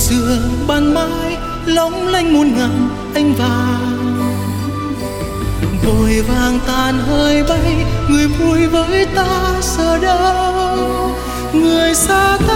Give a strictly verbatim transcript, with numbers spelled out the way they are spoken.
xưa ban mai lóng lánh muôn ngàn ánh vàng, vội vàng tàn hơi bay, người vui với ta giờ đâu, người xa ta